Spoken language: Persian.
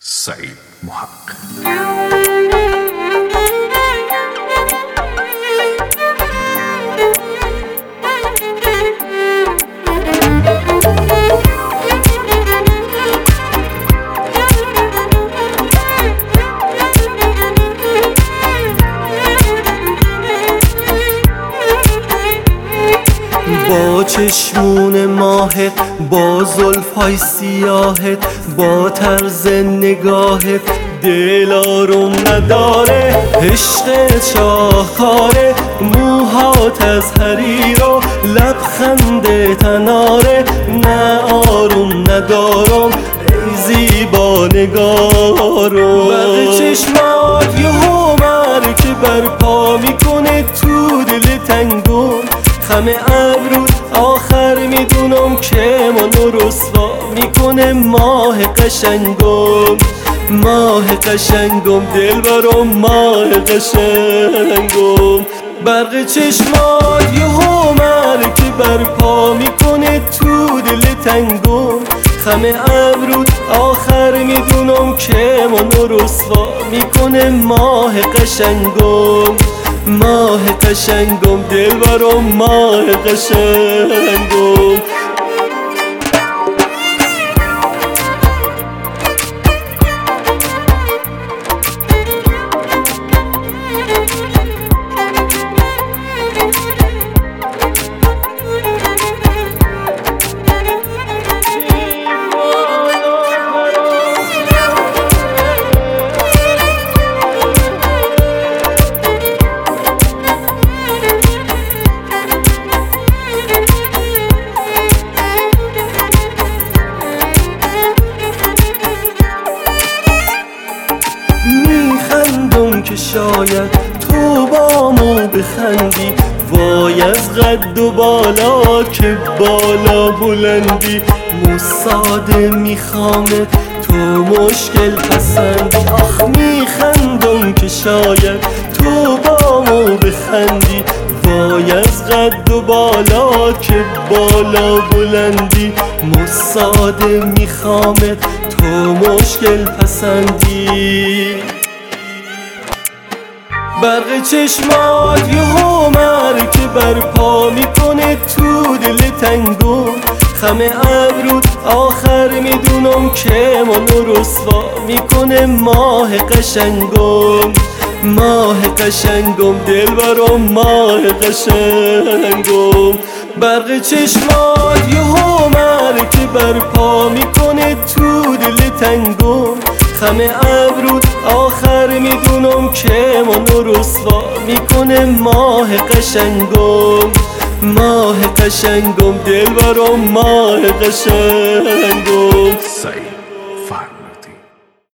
سعید محق. با چشمون ماهت، با زلفای سیاهت، با طرز نگاهت دل آروم نداره. عشق شاهکاره، موهات از حریر و لبخند تناره. نه آروم ندارم ای زیبا نگارم. برق چشمات یهو مرکه برپا میکنه تو دل تنگم. خم ابرود آخر میدونم که منو رسوا میکنه. ماه قشنگم، ماه قشنگم، دل برام ماه قشنگم. برق چشمات یهو مرکه برپا میکنه تو دل تنگم. خم ابرود آخر میدونم که منو رسوا میکنه. ماه قشنگم، ماه قشنگم، دل برام ماه قشنگم. میخندم که شاید تو بامو بخندی. وای از قد و بالا که بالا بلندی. مساده میخوامت تو مشکل پسندی. آخ میخندم که شاید تو بامو بخندی. وای از قد و بالا که بالا بلندی. مساده میخوامت تو مشکل پسندی. برق چشمات یهو مرکه برپا میکنه تو دل تنگم. خم ابرود آخر میدونم که منو رسوا میکنه. ماه قشنگم، ماه قشنگم، دل برام ماه قشنگم. برق چشمات یهو مرکه برپا میکنه تو دل تنگم. خم ابرود آخر میدونم که منو رسوا میکنه. ماه قشنگم، ماه قشنگم، دل برام ماه قشنگم. سعید فرد.